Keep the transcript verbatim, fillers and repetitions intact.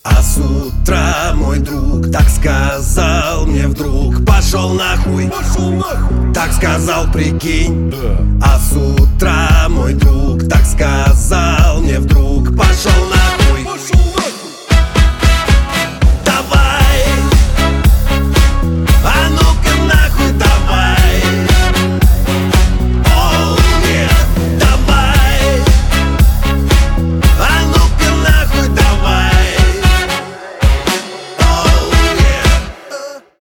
А с утра мой друг так сказал мне вдруг: пошел нахуй, Пошел нахуй. так сказал, прикинь. Да. А с утра